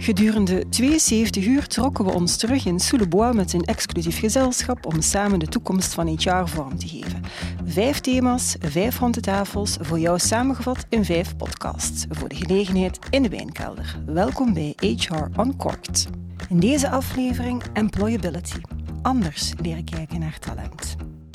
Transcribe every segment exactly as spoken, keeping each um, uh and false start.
Gedurende tweeënzeventig uur trokken we ons terug in Soulebois met een exclusief gezelschap om samen de toekomst van H R vorm te geven. Vijf thema's, vijf ronde tafels, voor jou samengevat in vijf podcasts. Voor de gelegenheid in de wijnkelder. Welkom bij H R Uncorked. In deze aflevering Employability. Anders leren kijken naar talent.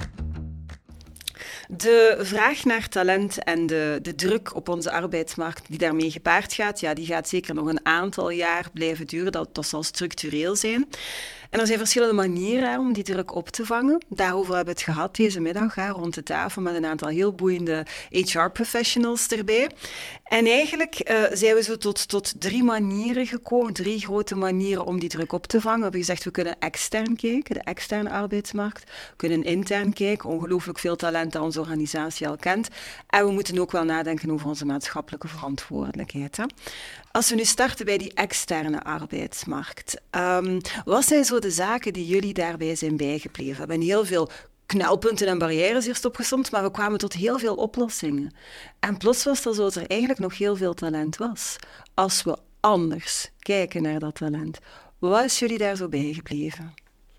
De vraag naar talent en de, de druk op onze arbeidsmarkt die daarmee gepaard gaat, ja, die gaat zeker nog een aantal jaar blijven duren. Dat, dat zal structureel zijn. En er zijn verschillende manieren om die druk op te vangen. Daarover hebben we het gehad deze middag, hè, rond de tafel met een aantal heel boeiende H R-professionals erbij. En eigenlijk uh, zijn we zo tot, tot drie manieren gekomen, drie grote manieren om die druk op te vangen. We hebben gezegd, we kunnen extern kijken, de externe arbeidsmarkt. We kunnen intern kijken, ongelooflijk veel talent dat onze organisatie al kent. En we moeten ook wel nadenken over onze maatschappelijke verantwoordelijkheid. Hè. Als we nu starten bij die externe arbeidsmarkt, um, wat zijn zo de zaken die jullie daarbij zijn bijgebleven? We hebben heel veel knelpunten en barrières eerst opgesomd, maar we kwamen tot heel veel oplossingen. En plots was het alsof er eigenlijk nog heel veel talent was. Als we anders kijken naar dat talent, wat is jullie daar zo bijgebleven?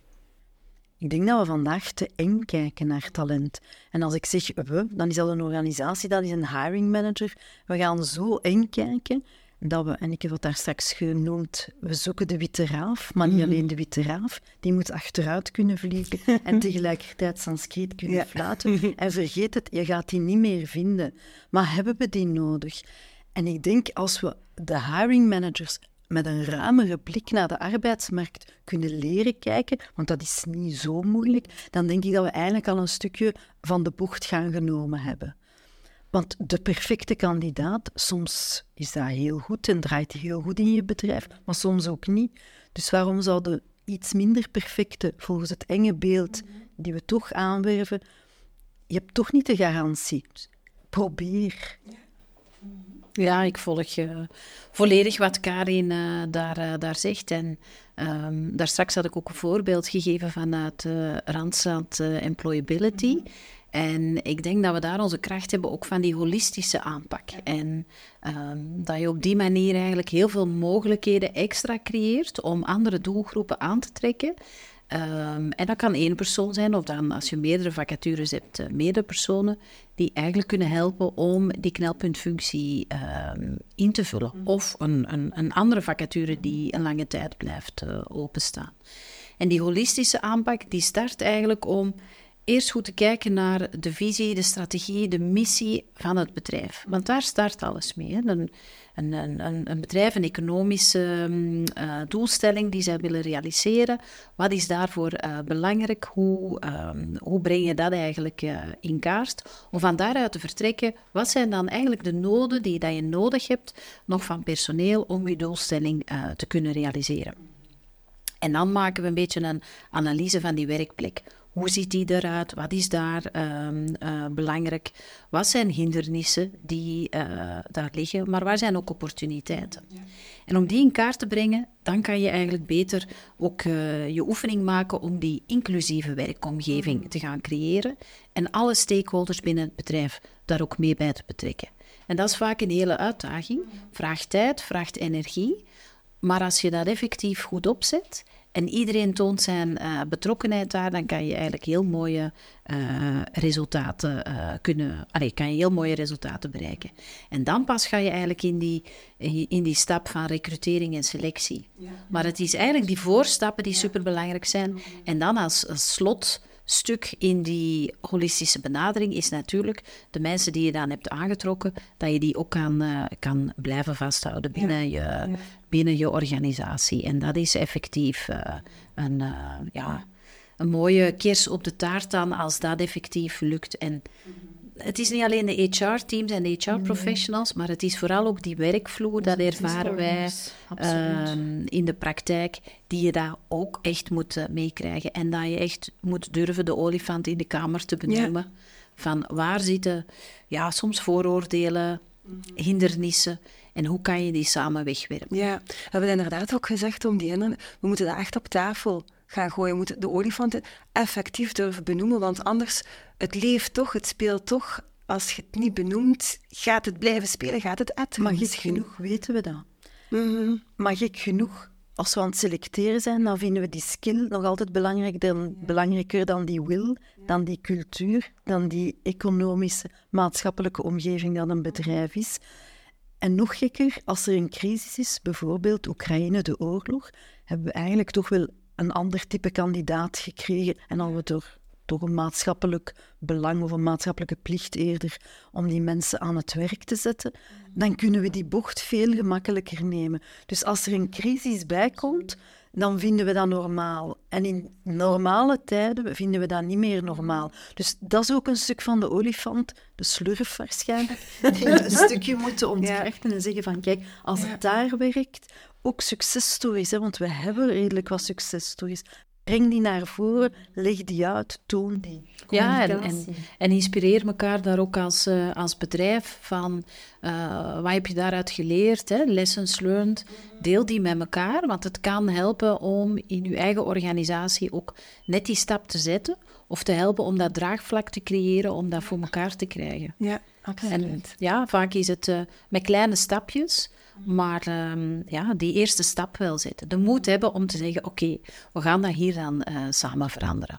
Ik denk dat we vandaag te eng kijken naar talent. En als ik zeg we, dan is dat een organisatie, dat is een hiring manager. We gaan zo eng kijken dat we, en ik heb het daar straks genoemd, we zoeken de witte raaf, maar niet alleen de witte raaf, die moet achteruit kunnen vliegen en tegelijkertijd Sanskriet kunnen ja. fluiten. En vergeet het, je gaat die niet meer vinden. Maar hebben we die nodig? En ik denk, als we de hiring managers met een ruimere blik naar de arbeidsmarkt kunnen leren kijken, want dat is niet zo moeilijk, dan denk ik dat we eigenlijk al een stukje van de bocht gaan genomen hebben. Want de perfecte kandidaat, soms is dat heel goed en draait heel goed in je bedrijf, maar soms ook niet. Dus waarom zouden iets minder perfecte, volgens het enge beeld die we toch aanwerven, je hebt toch niet de garantie. Dus probeer. Ja, ik volg uh, volledig wat Karin uh, daar, uh, daar zegt. En um, daar straks had ik ook een voorbeeld gegeven vanuit uh, Randstad uh, Employability. En ik denk dat we daar onze kracht hebben ook van die holistische aanpak. En um, dat je op die manier eigenlijk heel veel mogelijkheden extra creëert om andere doelgroepen aan te trekken. Um, en dat kan één persoon zijn, of dan als je meerdere vacatures hebt, uh, meerdere personen die eigenlijk kunnen helpen om die knelpuntfunctie um, in te vullen. Of een, een, een andere vacature die een lange tijd blijft uh, openstaan. En die holistische aanpak die start eigenlijk om eerst goed te kijken naar de visie, de strategie, de missie van het bedrijf. Want daar start alles mee. Hè. Een, een, een, een bedrijf, een economische uh, doelstelling die zij willen realiseren. Wat is daarvoor uh, belangrijk? Hoe, um, hoe breng je dat eigenlijk uh, in kaart? Om van daaruit te vertrekken, wat zijn dan eigenlijk de noden die dat je nodig hebt nog van personeel om je doelstelling uh, te kunnen realiseren? En dan maken we een beetje een analyse van die werkplek. Hoe ziet die eruit? Wat is daar um, uh, belangrijk? Wat zijn hindernissen die uh, daar liggen? Maar waar zijn ook opportuniteiten? Ja. En om die in kaart te brengen, dan kan je eigenlijk beter ook uh, je oefening maken om die inclusieve werkomgeving mm. te gaan creëren en alle stakeholders binnen het bedrijf daar ook mee bij te betrekken. En dat is vaak een hele uitdaging. Vraagt tijd, vraagt energie. Maar als je dat effectief goed opzet en iedereen toont zijn uh, betrokkenheid daar, dan kan je eigenlijk heel mooie uh, resultaten uh, kunnen, allee, kan je heel mooie resultaten bereiken. En dan pas ga je eigenlijk in die, in die stap van recrutering en selectie. Ja. Maar het is eigenlijk die voorstappen die superbelangrijk zijn. En dan als, als slotstuk in die holistische benadering is natuurlijk de mensen die je dan hebt aangetrokken, dat je die ook kan, uh, kan blijven vasthouden binnen ja. je... Ja. binnen je organisatie. En dat is effectief uh, een, uh, ja, een mooie kers op de taart dan, als dat effectief lukt. En het is niet alleen de H R-teams en de H R-professionals, maar het is vooral ook die werkvloer, dat ervaren wij uh, in de praktijk, die je daar ook echt moet uh, meekrijgen. En dat je echt moet durven de olifant in de kamer te benoemen. Ja. Van waar zitten ja, soms vooroordelen, hindernissen, en hoe kan je die samen wegwerpen? Ja, we hebben inderdaad ook gezegd om die hindernissen, we moeten dat echt op tafel gaan gooien. We moeten de olifanten effectief durven benoemen, want anders, het leeft toch, het speelt toch. Als je het niet benoemt, gaat het blijven spelen, gaat het etteren. Maar gek genoeg weten we dat. Mm-hmm. Maar gek genoeg, als we aan het selecteren zijn, dan vinden we die skill nog altijd belangrijk dan, belangrijker dan die wil, dan die cultuur, dan die economische, maatschappelijke omgeving dat een bedrijf is. En nog gekker, als er een crisis is, bijvoorbeeld Oekraïne, de oorlog, hebben we eigenlijk toch wel een ander type kandidaat gekregen. En dan we door, door een maatschappelijk belang of een maatschappelijke plicht eerder om die mensen aan het werk te zetten, dan kunnen we die bocht veel gemakkelijker nemen. Dus als er een crisis bij komt, dan vinden we dat normaal. En in normale tijden vinden we dat niet meer normaal. Dus dat is ook een stuk van de olifant, de slurf waarschijnlijk, die we een stukje moeten ontkrachten en zeggen van kijk, als het daar werkt, ook successtories, hè, want we hebben redelijk wat successtories. Breng die naar voren, leg die uit, toon die. Ja, en, en, en inspireer elkaar daar ook als, uh, als bedrijf van uh, wat heb je daaruit geleerd, hè? Lessons learned. Deel die met elkaar, want het kan helpen om in je eigen organisatie ook net die stap te zetten of te helpen om dat draagvlak te creëren, om dat voor elkaar te krijgen. Ja, absoluut. En ja, vaak is het uh, met kleine stapjes, maar um, ja, die eerste stap wel zetten. De moed hebben om te zeggen, oké, okay, we gaan dat hier dan uh, samen veranderen.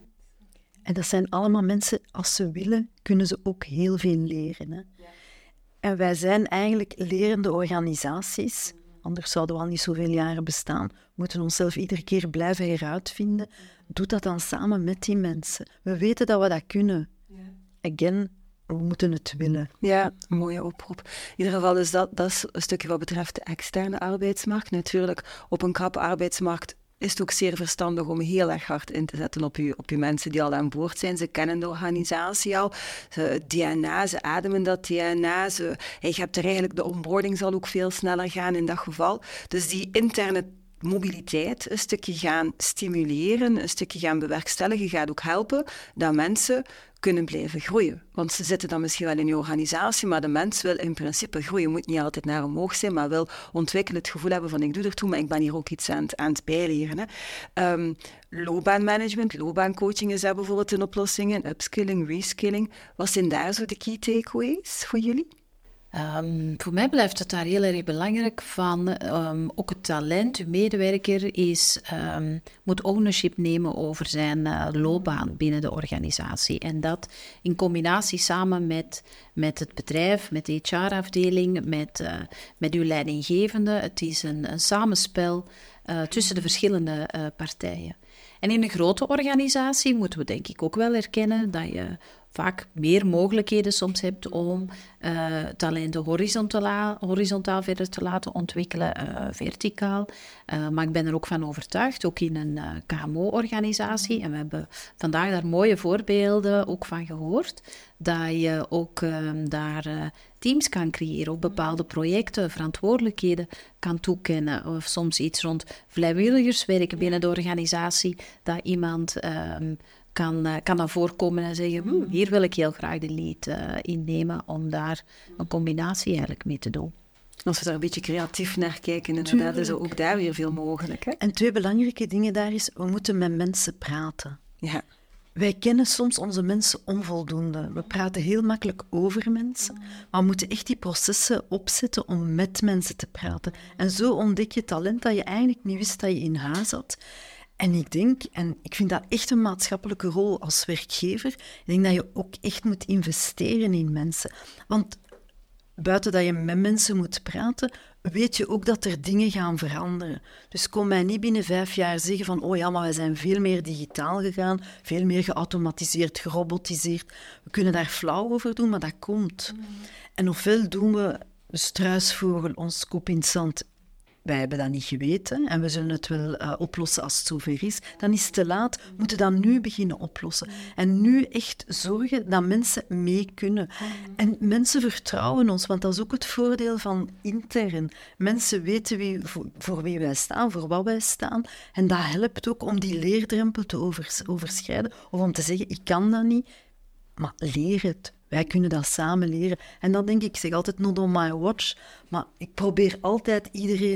En dat zijn allemaal mensen, als ze willen, kunnen ze ook heel veel leren. Hè? Ja. En wij zijn eigenlijk lerende organisaties. Anders zouden we al niet zoveel jaren bestaan. We moeten onszelf iedere keer blijven heruitvinden. Doe dat dan samen met die mensen. We weten dat we dat kunnen. Again, we moeten het willen. Ja, een mooie oproep. In ieder geval is dat, dat is een stukje wat betreft de externe arbeidsmarkt. Natuurlijk, op een krappe arbeidsmarkt is het ook zeer verstandig om heel erg hard in te zetten op je, op je mensen die al aan boord zijn. Ze kennen de organisatie al, ze, D N A, ze ademen dat D N A. Ze, je hebt er eigenlijk, de onboarding zal ook veel sneller gaan in dat geval. Dus die interne mobiliteit een stukje gaan stimuleren, een stukje gaan bewerkstelligen, gaat ook helpen dat mensen kunnen blijven groeien. Want ze zitten dan misschien wel in je organisatie, maar de mens wil in principe groeien. Moet niet altijd naar omhoog zijn, maar wil ontwikkelen, het gevoel hebben van ik doe ertoe, maar ik ben hier ook iets aan het, aan het bijleren. Hè. Um, loopbaanmanagement, loopbaancoaching is daar bijvoorbeeld een oplossing in, upskilling, reskilling. Wat zijn daar zo de key takeaways voor jullie? Um, voor mij blijft het daar heel erg belangrijk van, um, ook het talent, uw medewerker is, um, moet ownership nemen over zijn uh, loopbaan binnen de organisatie. En dat in combinatie samen met, met het bedrijf, met de H R-afdeling, met, uh, met uw leidinggevende. Het is een, een samenspel uh, tussen de verschillende uh, partijen. En in een grote organisatie moeten we denk ik ook wel erkennen dat je vaak meer mogelijkheden soms hebt om uh, talenten horizontaal, horizontaal verder te laten ontwikkelen, uh, verticaal. Uh, maar ik ben er ook van overtuigd, ook in een uh, K M O-organisatie, en we hebben vandaag daar mooie voorbeelden ook van gehoord, dat je ook uh, daar uh, teams kan creëren, ook bepaalde projecten, verantwoordelijkheden kan toekennen, of soms iets rond vrijwilligerswerk binnen de organisatie, dat iemand Uh, Kan, uh, kan dan voorkomen en zeggen, hm, hier wil ik heel graag de lead uh, innemen om daar een combinatie eigenlijk mee te doen. Als we daar een beetje creatief naar kijken, inderdaad, is er ook daar weer veel mogelijk. Hè? En twee belangrijke dingen daar is, we moeten met mensen praten. Ja. Wij kennen soms onze mensen onvoldoende. We praten heel makkelijk over mensen, maar we moeten echt die processen opzetten om met mensen te praten. En zo ontdek je talent dat je eigenlijk niet wist dat je in huis had. En ik denk, en ik vind dat echt een maatschappelijke rol als werkgever, ik denk dat je ook echt moet investeren in mensen. Want buiten dat je met mensen moet praten, weet je ook dat er dingen gaan veranderen. Dus kom mij niet binnen vijf jaar zeggen van oh ja, maar wij zijn veel meer digitaal gegaan, veel meer geautomatiseerd, gerobotiseerd. We kunnen daar flauw over doen, maar dat komt. Mm. En ofwel doen we de struisvogel ons kop in het zand. Wij hebben dat niet geweten en we zullen het wel uh, oplossen als het zover is. Dan is het te laat. We moeten dat nu beginnen oplossen. En nu echt zorgen dat mensen mee kunnen. En mensen vertrouwen ons, want dat is ook het voordeel van intern. Mensen weten wie, voor, voor wie wij staan, voor wat wij staan. En dat helpt ook om die leerdrempel te overs, overschrijden. Of om te zeggen, ik kan dat niet, maar leer het. Wij kunnen dat samen leren. En dan denk ik, ik zeg altijd not on my watch, maar ik probeer altijd iedereen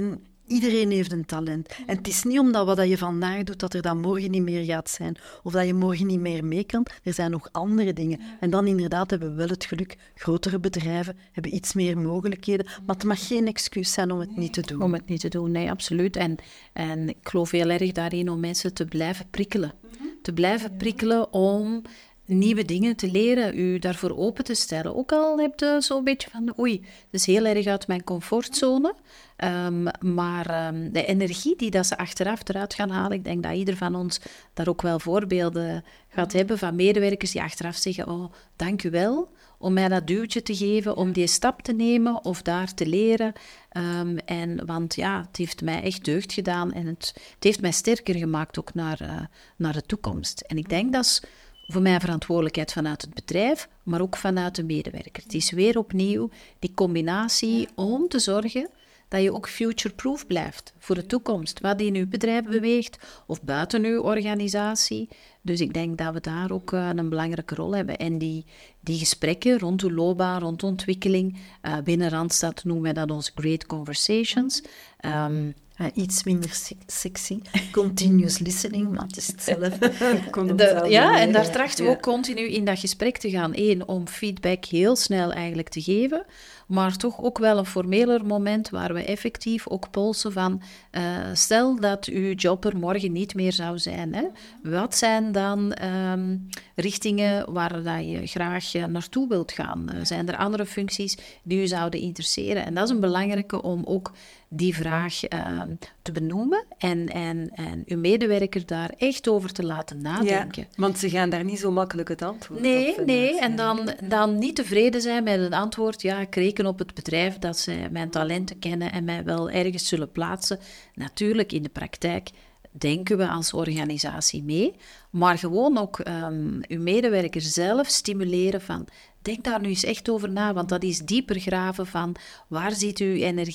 Iedereen heeft een talent. En het is niet omdat wat je vandaag doet, dat er dan morgen niet meer gaat zijn. Of dat je morgen niet meer mee kan. Er zijn nog andere dingen. En dan inderdaad hebben we wel het geluk. Grotere bedrijven hebben iets meer mogelijkheden. Maar het mag geen excuus zijn om het niet te doen. Om het niet te doen, nee, absoluut. En, en ik geloof heel erg daarin om mensen te blijven prikkelen. Te blijven prikkelen om nieuwe dingen te leren, u daarvoor open te stellen. Ook al heb je zo'n beetje van, oei, het is heel erg uit mijn comfortzone. Um, maar um, de energie die dat ze achteraf eruit gaan halen, ik denk dat ieder van ons daar ook wel voorbeelden gaat hebben van medewerkers die achteraf zeggen, oh, dank u wel om mij dat duwtje te geven, om die stap te nemen of daar te leren. Um, en, want ja, het heeft mij echt deugd gedaan en het, het heeft mij sterker gemaakt ook naar, uh, naar de toekomst. En ik denk dat is voor mij verantwoordelijkheid vanuit het bedrijf, maar ook vanuit de medewerker. Het is weer opnieuw die combinatie om te zorgen dat je ook future-proof blijft voor de toekomst. Wat in uw bedrijf beweegt of buiten uw organisatie. Dus ik denk dat we daar ook uh, een belangrijke rol hebben. En die, die gesprekken rond uw loopbaan, rond ontwikkeling, uh, binnen Randstad noemen wij dat onze great conversations. Um, Uh, iets minder sexy. Continuous listening, maar het is hetzelfde. De, ja, en daar trachten we ook continu in dat gesprek te gaan. Eén, om feedback heel snel eigenlijk te geven, maar toch ook wel een formeler moment waar we effectief ook polsen van, uh, stel dat uw job er morgen niet meer zou zijn. Hè? Wat zijn dan um, richtingen waar dat je graag uh, naartoe wilt gaan? Uh, zijn er andere functies die u zouden interesseren? En dat is een belangrijke om ook die vraag uh, te benoemen en, en, en uw medewerker daar echt over te laten nadenken. Ja, want ze gaan daar niet zo makkelijk het antwoord nee, op vinden. Nee, en dan, dan niet tevreden zijn met een antwoord. Ja, ik reken op het bedrijf dat ze mijn talenten kennen en mij wel ergens zullen plaatsen. Natuurlijk, in de praktijk denken we als organisatie mee, maar gewoon ook um, uw medewerker zelf stimuleren van, denk daar nu eens echt over na, want dat is dieper graven van, waar zit uw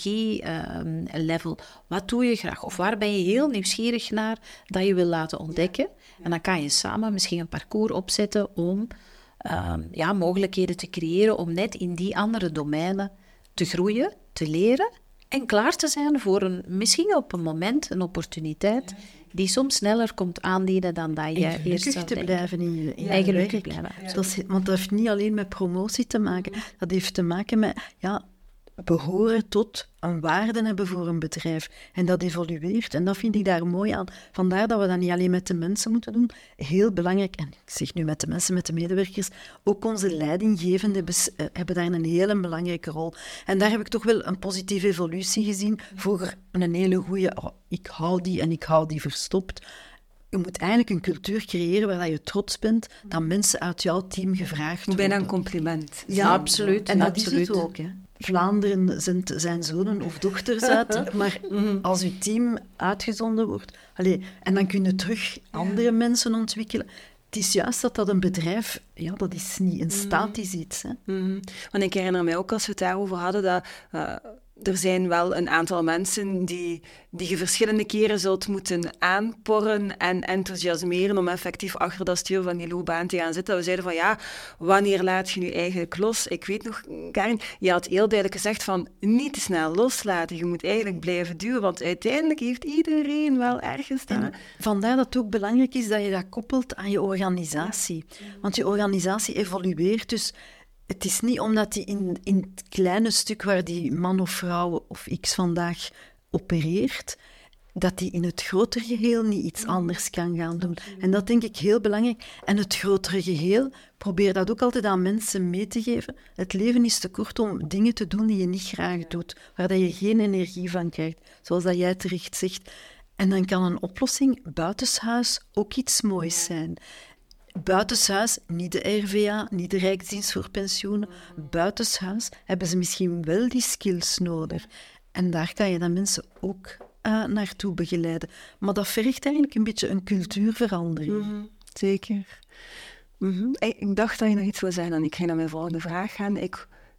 energielevel, um, wat doe je graag, of waar ben je heel nieuwsgierig naar dat je wil laten ontdekken. En dan kan je samen misschien een parcours opzetten om um, ja, mogelijkheden te creëren om net in die andere domeinen te groeien, te leren en klaar te zijn voor een, misschien op een moment een opportuniteit die soms sneller komt aandienen dan dat je eerst zou te denken. blijven in je, in ja, je gelukkig werk. blijven. Ja. Dat is, want dat heeft niet alleen met promotie te maken. Dat heeft te maken met ja, behoren tot een waarde hebben voor een bedrijf. En dat evolueert. En dat vind ik daar mooi aan. Vandaar dat we dat niet alleen met de mensen moeten doen. Heel belangrijk, en ik zeg nu met de mensen, met de medewerkers, ook onze leidinggevenden hebben daar een hele belangrijke rol. En daar heb ik toch wel een positieve evolutie gezien. Vroeger een hele goede, oh, ik hou die en ik hou die verstopt. Je moet eigenlijk een cultuur creëren waar je trots bent dat mensen uit jouw team gevraagd worden. Bijna een compliment. Ja, absoluut. En dat absoluut. is het ook, hè. Vlaanderen zendt zijn zonen of dochters uit, maar als uw team uitgezonden wordt, allez, en dan kun je terug andere mensen ontwikkelen. Het is juist dat dat een bedrijf, ja, dat is niet een statisch iets. Hè. Mm-hmm. Want ik herinner mij ook, als we het daarover hadden, dat uh, er zijn wel een aantal mensen die, die je verschillende keren zult moeten aanporren en enthousiasmeren om effectief achter dat stuur van die loopbaan te gaan zitten. We zeiden van, ja, wanneer laat je nu eigenlijk los? Ik weet nog, Karin, je had heel duidelijk gezegd van, niet te snel loslaten. Je moet eigenlijk blijven duwen, want uiteindelijk heeft iedereen wel ergens staan. En vandaar dat het ook belangrijk is dat je dat koppelt aan je organisatie. Want je organisatie evolueert, dus het is niet omdat die in, in het kleine stuk waar die man of vrouw of x vandaag opereert, dat die in het grotere geheel niet iets anders kan gaan doen. En dat denk ik heel belangrijk. En het grotere geheel, probeer dat ook altijd aan mensen mee te geven. Het leven is te kort om dingen te doen die je niet graag doet, waar dat je geen energie van krijgt, zoals dat jij terecht zegt. En dan kan een oplossing buitenshuis ook iets moois zijn. Buitenshuis, niet de R V A, niet de Rijksdienst voor Pensioenen. Buitenshuis hebben ze misschien wel die skills nodig. En daar kan je dan mensen ook uh, naartoe begeleiden. Maar dat vergt eigenlijk een beetje een cultuurverandering. Mm-hmm, zeker. Mm-hmm. Ik dacht dat je nog iets wil zeggen en ik ging naar mijn volgende vraag gaan. Ik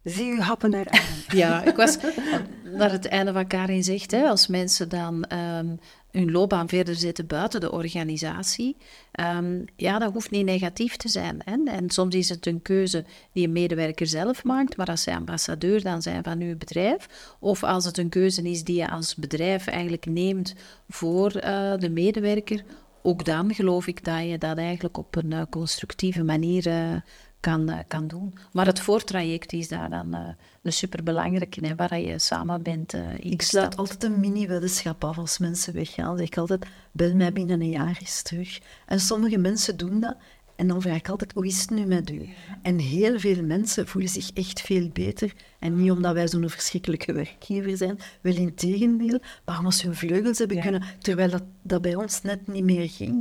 zie u happen naar aan. Ja, ik was naar het einde van Karin zegt, hè, als mensen dan um, hun loopbaan verder zetten buiten de organisatie, um, ja, dat hoeft niet negatief te zijn. Hè? En soms is het een keuze die een medewerker zelf maakt, maar als zij ambassadeur dan zijn van uw bedrijf, of als het een keuze is die je als bedrijf eigenlijk neemt voor uh, de medewerker, ook dan geloof ik dat je dat eigenlijk op een uh, constructieve manier uh, kan, uh, kan doen. Maar het voortraject is daar dan uh, een superbelangrijke, hè, waar je samen bent uh, Ik sluit altijd een mini-weddenschap af als mensen weggaan. Zeg ik altijd, bel mij binnen een jaar eens terug. En sommige mensen doen dat. En dan vraag ik altijd, hoe is het nu met u? En heel veel mensen voelen zich echt veel beter. En niet omdat wij zo'n verschrikkelijke werkgever zijn, wel in tegendeel, maar omdat ze hun vleugels hebben ja. kunnen, terwijl dat, dat bij ons net niet meer ging.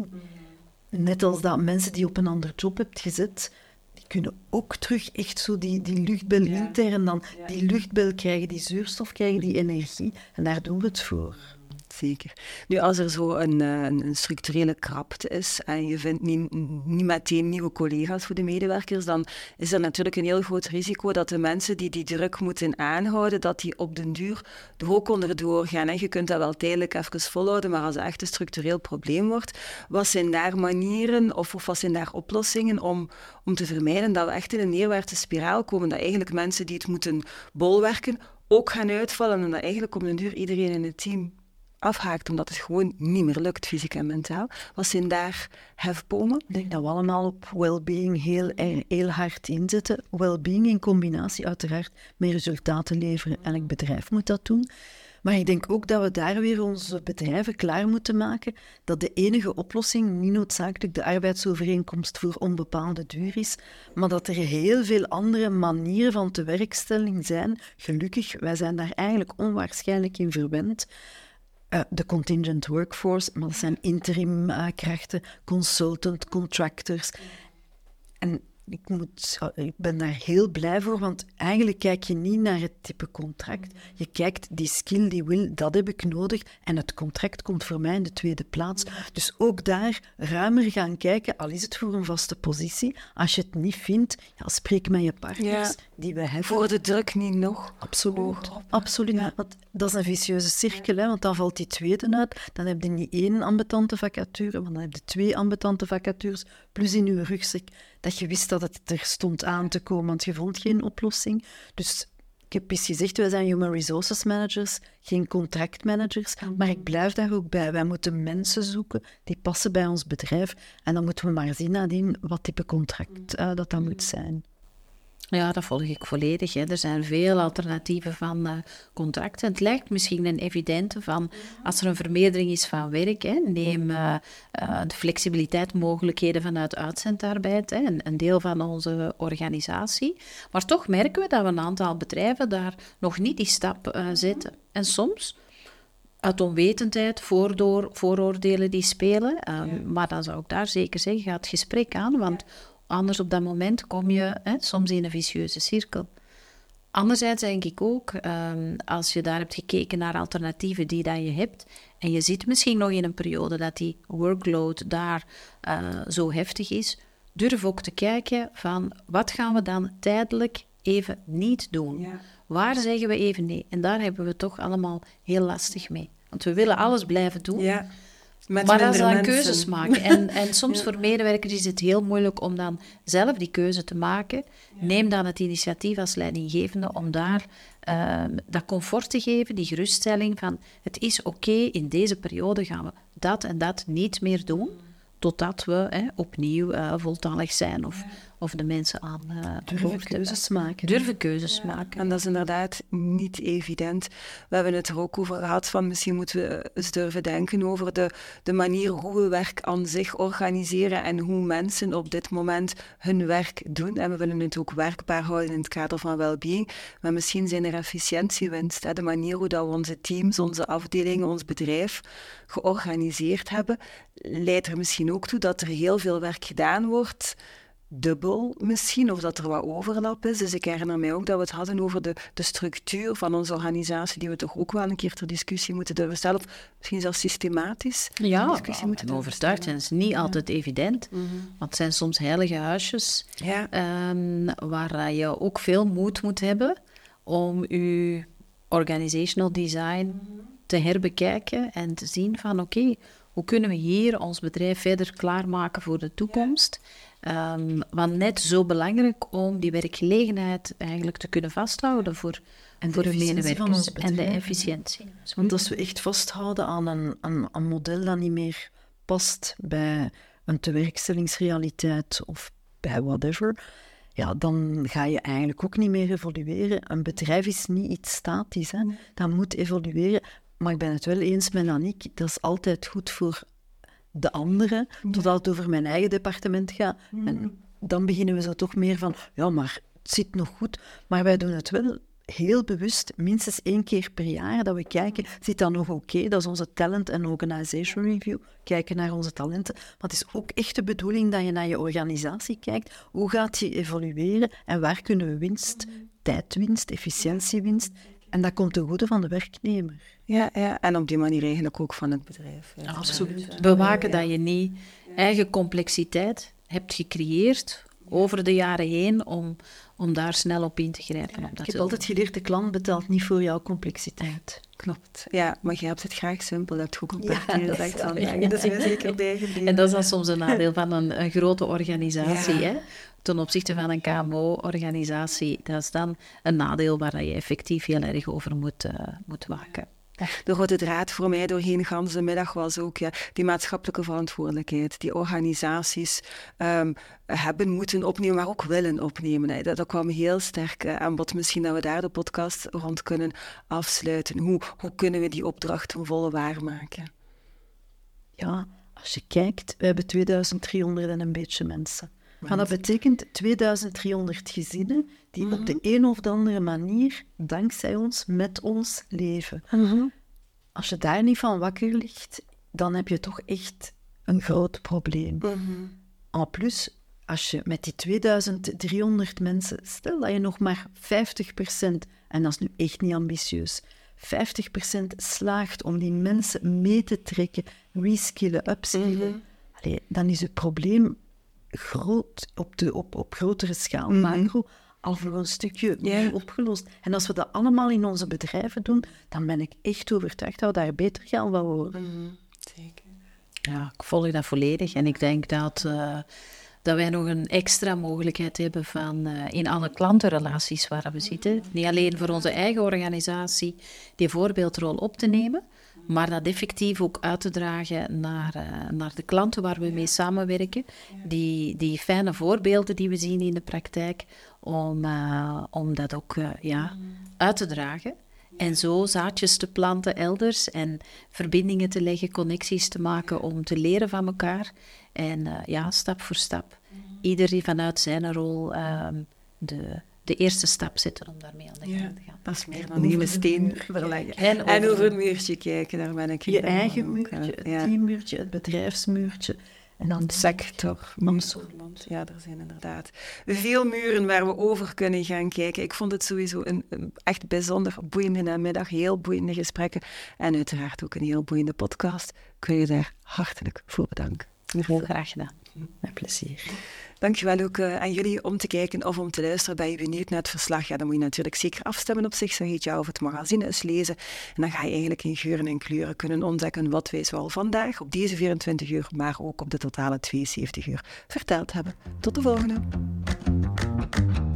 Net als dat mensen die op een ander job hebt gezet, die kunnen ook terug echt zo die, die luchtbel ja. intern dan, ja. die luchtbel krijgen, die zuurstof krijgen, die energie. En daar doen we het voor. Zeker. Nu, als er zo een, een, een structurele krapte is en je vindt niet, niet meteen nieuwe collega's voor de medewerkers, dan is er natuurlijk een heel groot risico dat de mensen die die druk moeten aanhouden, dat die op den duur er ook onderdoor gaan. En je kunt dat wel tijdelijk even volhouden, maar als het echt een structureel probleem wordt, wat zijn daar manieren of, of wat zijn daar oplossingen om, om te vermijden dat we echt in een neerwaartse spiraal komen, dat eigenlijk mensen die het moeten bolwerken ook gaan uitvallen en dat eigenlijk op den duur iedereen in het team afhaakt, omdat het gewoon niet meer lukt, fysiek en mentaal. Wat zijn daar hefbomen? Ik denk dat we allemaal op well-being heel, heel hard inzetten. Well-being in combinatie uiteraard met resultaten leveren. Elk bedrijf moet dat doen. Maar ik denk ook dat we daar weer onze bedrijven klaar moeten maken dat de enige oplossing niet noodzakelijk de arbeidsovereenkomst voor onbepaalde duur is, maar dat er heel veel andere manieren van tewerkstelling zijn. Gelukkig, wij zijn daar eigenlijk onwaarschijnlijk in verwend. Uh, de contingent workforce, maar dat zijn interimkrachten, uh, consultant, contractors. En ik, moet, ik ben daar heel blij voor, want eigenlijk kijk je niet naar het type contract. Je kijkt, die skill, die wil, dat heb ik nodig. En het contract komt voor mij in de tweede plaats. Dus ook daar ruimer gaan kijken, al is het voor een vaste positie. Als je het niet vindt, ja, spreek met je partners ja. die we hebben. Voor de druk niet nog. Absoluut. Absoluut. Ja. Want dat is een vicieuze cirkel, hè, want dan valt die tweede uit. Dan heb je niet één ambetante vacature, maar dan heb je twee ambetante vacatures, plus in je rugzak dat je wist dat het er stond aan te komen, want je vond geen oplossing. Dus ik heb eens gezegd, wij zijn human resources managers, geen contractmanagers, maar ik blijf daar ook bij. Wij moeten mensen zoeken die passen bij ons bedrijf en dan moeten we maar zien nadien wat type contract uh, dat dat moet zijn. Ja, dat volg ik volledig. Hè. Er zijn veel alternatieven van uh, contracten. Het lijkt misschien een evidente van, als er een vermeerdering is van werk, hè, neem uh, uh, de flexibiliteit, mogelijkheden vanuit uitzendarbeid, hè, een, een deel van onze organisatie. Maar toch merken we dat we een aantal bedrijven daar nog niet die stap uh, zetten. En soms uit onwetendheid, voordoor, vooroordelen die spelen. Uh, ja. Maar dan zou ik daar zeker zeggen, ga het gesprek aan, want anders op dat moment kom je hè, soms in een vicieuze cirkel. Anderzijds denk ik ook, um, als je daar hebt gekeken naar alternatieven die dat je hebt, en je zit misschien nog in een periode dat die workload daar uh, zo heftig is, durf ook te kijken van, wat gaan we dan tijdelijk even niet doen? Ja. Waar zeggen we even nee? En daar hebben we toch allemaal heel lastig mee. Want we willen alles blijven doen. Ja. Met maar als dan keuzes maken. En, en soms ja. voor medewerkers is het heel moeilijk om dan zelf die keuze te maken. Ja. Neem dan het initiatief als leidinggevende om daar uh, dat comfort te geven, die geruststelling van het is oké, okay, in deze periode gaan we dat en dat niet meer doen, totdat we hè, opnieuw uh, voltallig zijn of, ja. of de mensen aan uh, durven keuzes maken. Durven keuzes ja. maken. En dat is inderdaad niet evident. We hebben het er ook over gehad van misschien moeten we eens durven denken over de, de manier hoe we werk aan zich organiseren en hoe mensen op dit moment hun werk doen. En we willen het ook werkbaar houden in het kader van well-being. Maar misschien zijn er efficiëntiewinst. De manier hoe dat we onze teams, onze afdelingen, ons bedrijf georganiseerd hebben, leidt er misschien ook toe dat er heel veel werk gedaan wordt dubbel misschien, of dat er wat overlap is. Dus ik herinner mij ook dat we het hadden over de, de structuur van onze organisatie, die we toch ook wel een keer ter discussie moeten durven stellen, of misschien zelfs systematisch ja, discussie moeten durven overtuigd zijn. Het is niet ja. altijd evident, mm-hmm. want het zijn soms heilige huisjes, ja. um, waar je ook veel moed moet hebben om je organizational design mm-hmm. te herbekijken en te zien van oké, okay, hoe kunnen we hier ons bedrijf verder klaarmaken voor de toekomst? Ja. Um, want net zo belangrijk om die werkgelegenheid eigenlijk te kunnen vasthouden voor, en voor de medewerkers. En de efficiëntie. Want als we echt vasthouden aan een, aan een model dat niet meer past bij een tewerkstellingsrealiteit of bij whatever, ja, dan ga je eigenlijk ook niet meer evolueren. Een bedrijf is niet iets statisch, hè. Dat moet evolueren. Maar ik ben het wel eens met Aniek, dat is altijd goed voor de anderen, ja. totdat het over mijn eigen departement gaat. Ja. En dan beginnen we zo toch meer van, ja, maar het zit nog goed. Maar wij doen het wel heel bewust, minstens één keer per jaar, dat we kijken, zit dat nog oké? Okay? Dat is onze Talent and Organization Review. Kijken naar onze talenten. Maar het is ook echt de bedoeling dat je naar je organisatie kijkt. Hoe gaat die evolueren en waar kunnen we winst, tijdwinst, efficiëntiewinst? En dat komt ten goede van de werknemer. Ja, ja, en op die manier eigenlijk ook van het bedrijf. Ja. Absoluut. Bewaken dat je niet eigen complexiteit hebt gecreëerd over de jaren heen om, om daar snel op in te grijpen. Ja, ik heb altijd geleerd, de klant betaalt niet voor jouw complexiteit. Klopt. Ja, maar je hebt het graag simpel. Dat heb je ook op papier ja, gezegd vandaag. Ja, dat is mij zeker bijgebleven. En dat is dan soms een nadeel van een, een grote organisatie, ja. hè? Ten opzichte van een K M O-organisatie, dat is dan een nadeel waar je effectief heel erg over moet, uh, moet waken. De rode draad voor mij doorheen de hele middag was ook ja, die maatschappelijke verantwoordelijkheid. Die organisaties um, hebben moeten opnemen, maar ook willen opnemen. Hè. Dat, dat kwam heel sterk uh, aan bod. Misschien dat we daar de podcast rond kunnen afsluiten. Hoe, hoe kunnen we die opdracht ten volle waarmaken? Ja, als je kijkt, we hebben tweeduizend driehonderd en een beetje mensen. Maar dat betekent tweeduizend driehonderd gezinnen die mm-hmm. op de een of de andere manier, dankzij ons, met ons leven. Mm-hmm. Als je daar niet van wakker ligt, dan heb je toch echt een groot probleem. Mm-hmm. En plus, als je met die tweeduizend driehonderd mensen, stel dat je nog maar vijftig procent, en dat is nu echt niet ambitieus, vijftig procent slaagt om die mensen mee te trekken, reskillen, upskillen, mm-hmm. allee, dan is het probleem groot, op, de, op, op grotere schaal, mm-hmm. macro, al voor een stukje yeah. opgelost. En als we dat allemaal in onze bedrijven doen, dan ben ik echt overtuigd dat we daar beter gaan van worden. Mm-hmm. Zeker. Ja, ik volg dat volledig. En ik denk dat, uh, dat wij nog een extra mogelijkheid hebben van uh, in alle klantenrelaties waar we zitten. Niet alleen voor onze eigen organisatie die voorbeeldrol op te nemen, maar dat effectief ook uit te dragen naar, uh, naar de klanten waar we mee samenwerken. Die, die fijne voorbeelden die we zien in de praktijk, om, uh, om dat ook uh, ja, uit te dragen. En zo zaadjes te planten elders en verbindingen te leggen, connecties te maken om te leren van elkaar. En uh, ja, stap voor stap, iedereen vanuit zijn rol uh, de... de eerste stap zetten om daarmee aan de gang ja, te gaan. Dat is meer dan hele steen verleggen. En, en over een muurtje kijken, daar ben ik... Je eigen muurtje, het ja. teammuurtje, het bedrijfsmuurtje. En dan de sector. Ja, er zijn inderdaad veel muren waar we over kunnen gaan kijken. Ik vond het sowieso een, een echt bijzonder boeiende namiddag. Heel boeiende gesprekken. En uiteraard ook een heel boeiende podcast. Kun je daar hartelijk voor bedanken. Heel graag gedaan. Met plezier. Dankjewel ook uh, aan jullie om te kijken of om te luisteren. Ben je benieuwd naar het verslag? Ja, dan moet je natuurlijk zeker afstemmen op Zeg het jou of het magazine eens lezen. En dan ga je eigenlijk in geuren en kleuren kunnen ontdekken wat wij zoal vandaag op deze vierentwintig uur, maar ook op de totale tweeënzeventig uur verteld hebben. Tot de volgende!